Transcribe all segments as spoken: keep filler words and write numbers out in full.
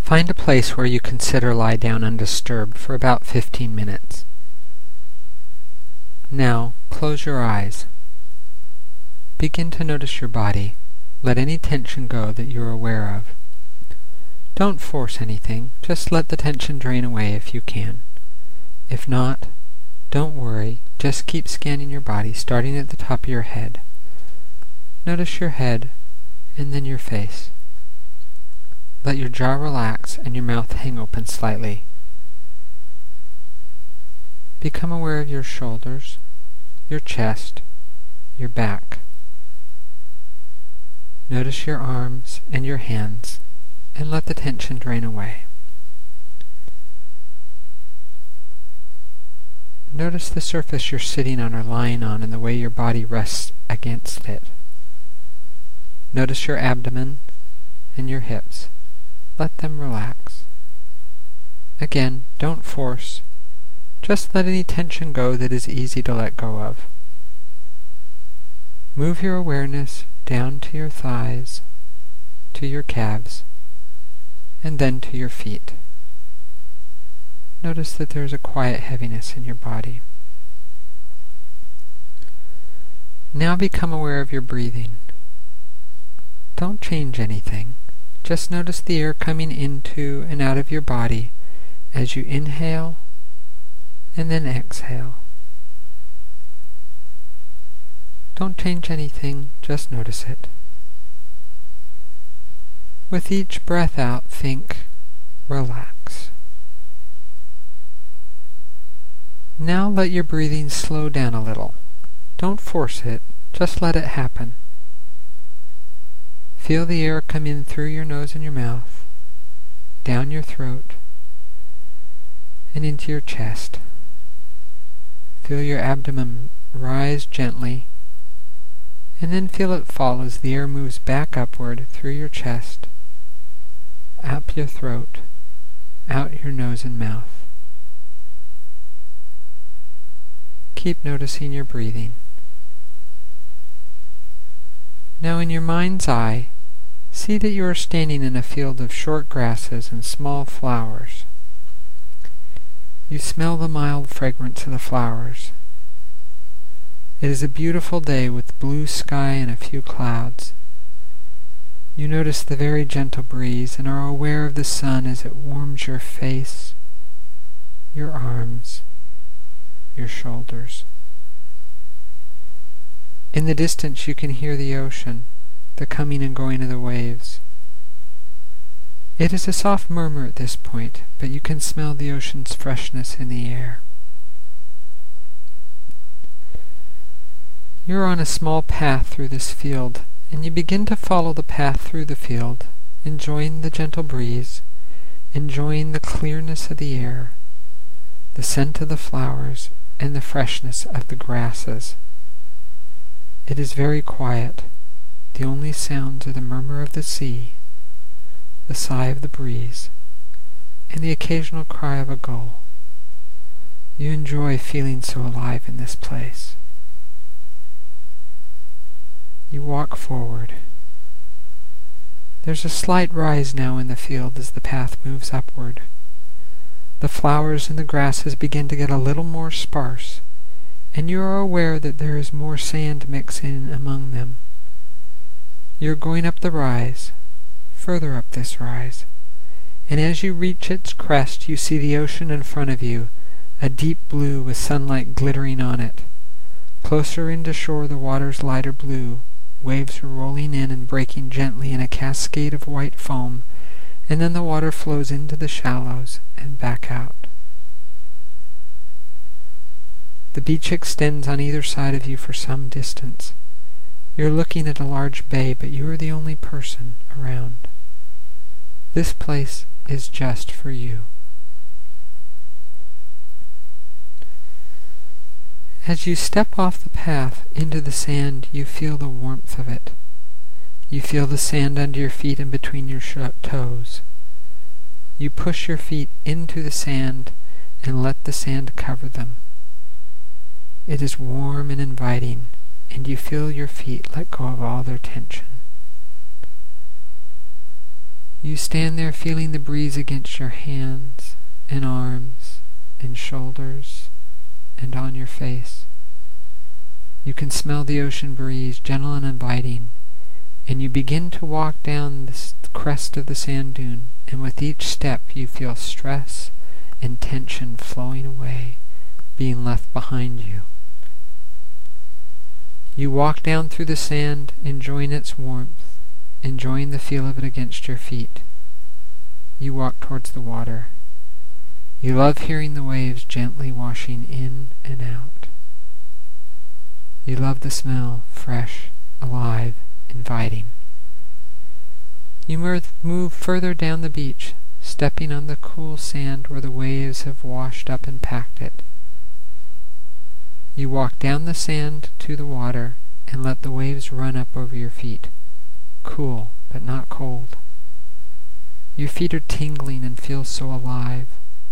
Find a place where you consider lie down undisturbed for about fifteen minutes. Now, close your eyes. Begin to notice your body. Let any tension go that you're aware of. Don't force anything, just let the tension drain away if you can. If not, don't worry, just keep scanning your body, starting at the top of your head. Notice your head, and then your face. Let your jaw relax and your mouth hang open slightly. Become aware of your shoulders, your chest, your back. Notice your arms and your hands, and let the tension drain away. Notice the surface you're sitting on or lying on and the way your body rests against it. Notice your abdomen and your hips. Let them relax. Again, don't force. Just let any tension go that is easy to let go of. Move your awareness down to your thighs, to your calves, and then to your feet. Notice that there is a quiet heaviness in your body. Now become aware of your breathing. Don't change anything. Just notice the air coming into and out of your body as you inhale and then exhale. Don't change anything, just notice it. With each breath out, think, relax. Now let your breathing slow down a little. Don't force it, just let it happen. Feel the air come in through your nose and your mouth, down your throat, and into your chest. Feel your abdomen rise gently, and then feel it fall as the air moves back upward through your chest, up your throat, out your nose and mouth. Keep noticing your breathing. Now in your mind's eye, see that you are standing in a field of short grasses and small flowers. You smell the mild fragrance of the flowers. It is a beautiful day with blue sky and a few clouds. You notice the very gentle breeze and are aware of the sun as it warms your face, your arms, your shoulders. In the distance you can hear the ocean, the coming and going of the waves. It is a soft murmur at this point, but you can smell the ocean's freshness in the air. You are on a small path through this field, and you begin to follow the path through the field, enjoying the gentle breeze, enjoying the clearness of the air, the scent of the flowers, and the freshness of the grasses. It is very quiet. The only sounds are the murmur of the sea, the sigh of the breeze, and the occasional cry of a gull. You enjoy feeling so alive in this place. You walk forward. There's a slight rise now in the field as the path moves upward. The flowers and the grasses begin to get a little more sparse, and you are aware that there is more sand mixing among them. You're going up the rise, further up this rise, and as you reach its crest you see the ocean in front of you, a deep blue with sunlight glittering on it. Closer into shore the water's lighter blue, waves are rolling in and breaking gently in a cascade of white foam, and then the water flows into the shallows and back out. The beach extends on either side of you for some distance. You're looking at a large bay, but you are the only person around. This place is just for you. As you step off the path into the sand, you feel the warmth of it. You feel the sand under your feet and between your sh- toes. You push your feet into the sand and let the sand cover them. It is warm and inviting, and you feel your feet let go of all their tension. You stand there feeling the breeze against your hands and arms and shoulders and on your face. You can smell the ocean breeze, gentle and inviting, and you begin to walk down the crest of the sand dune, and with each step you feel stress and tension flowing away, being left behind you. You walk down through the sand, enjoying its warmth, enjoying the feel of it against your feet. You walk towards the water. You love hearing the waves gently washing in and out. You love the smell, fresh, alive, inviting. You move further down the beach, stepping on the cool sand where the waves have washed up and packed it. You walk down the sand to the water and let the waves run up over your feet, cool but not cold. Your feet are tingling and feel so alive.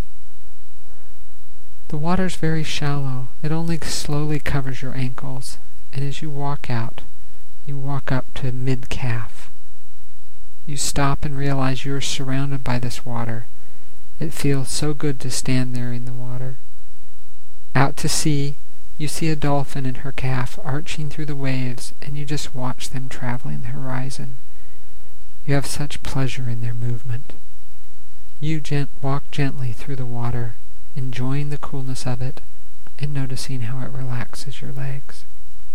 The water's very shallow. It only slowly covers your ankles, and as you walk out, you walk up to mid-calf. You stop and realize you are surrounded by this water. It feels so good to stand there in the water. Out to sea, you see a dolphin and her calf arching through the waves, and you just watch them traveling the horizon. You have such pleasure in their movement. You gent- walk gently through the water, enjoying the coolness of it and noticing how it relaxes your legs.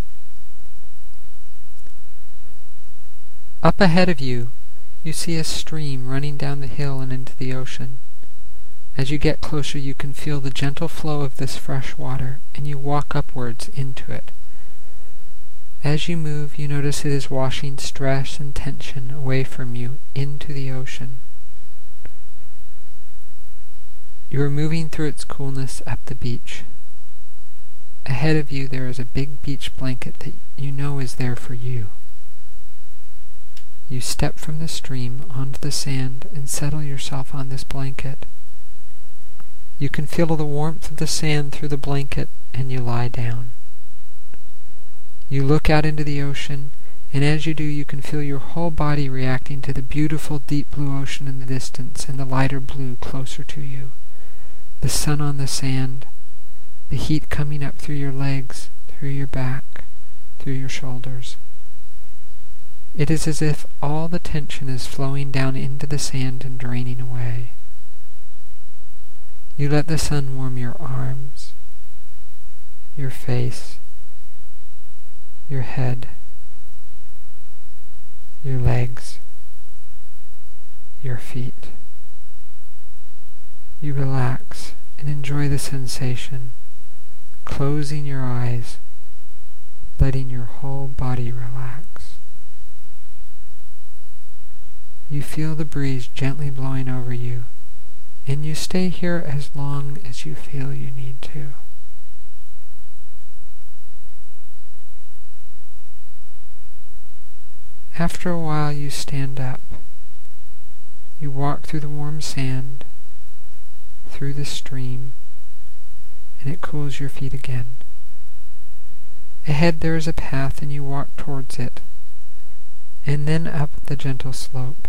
Up ahead of you, you see a stream running down the hill and into the ocean. As you get closer, you can feel the gentle flow of this fresh water, and you walk upwards into it. As you move, you notice it is washing stress and tension away from you into the ocean. You are moving through its coolness up the beach. Ahead of you there is a big beach blanket that you know is there for you. You step from the stream onto the sand and settle yourself on this blanket. You can feel the warmth of the sand through the blanket, and you lie down. You look out into the ocean, and as you do, you can feel your whole body reacting to the beautiful deep blue ocean in the distance and the lighter blue closer to you. The sun on the sand, the heat coming up through your legs, through your back, through your shoulders. It is as if all the tension is flowing down into the sand and draining away. You let the sun warm your arms, your face, your head, your legs, your feet. You relax and enjoy the sensation, closing your eyes, letting your whole body relax. You feel the breeze gently blowing over you, and you stay here as long as you feel you need to. After a while, you stand up. You walk through the warm sand, through the stream, and it cools your feet again. Ahead there is a path, and you walk towards it, and then up the gentle slope.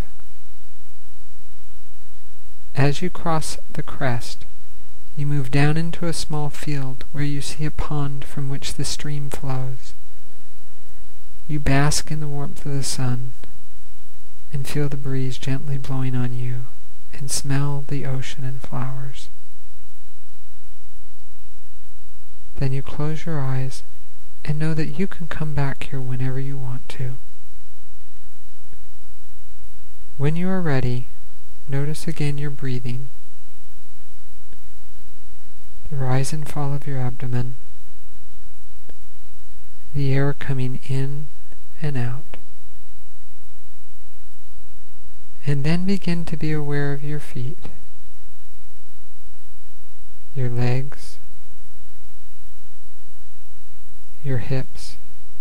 As you cross the crest, you move down into a small field where you see a pond from which the stream flows. You bask in the warmth of the sun and feel the breeze gently blowing on you and smell the ocean and flowers. Then you close your eyes and know that you can come back here whenever you want to. When you are ready, notice again your breathing, the rise and fall of your abdomen, the air coming in and out. And then begin to be aware of your feet, your legs, your hips,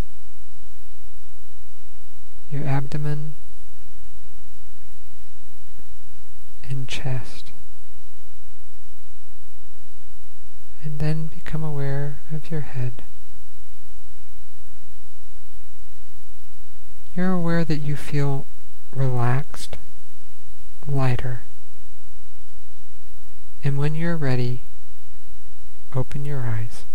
your abdomen, and chest. And then become aware of your head. You're aware that you feel relaxed lighter. And when you're ready, open your eyes.